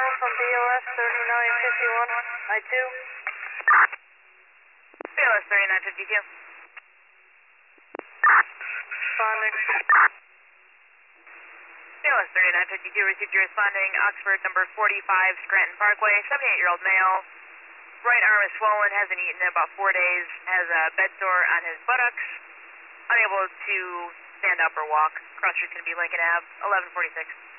call from BLS 3951, I-2. BLS 3952. Responding. BLS 3952 received your responding Oxford number 45 Scranton Parkway, 78-year-old male. Right arm is swollen, hasn't eaten in about 4 days, has a bed sore on his buttocks, unable to stand up or walk. Cross street's going to be Lincoln Ave, 1146.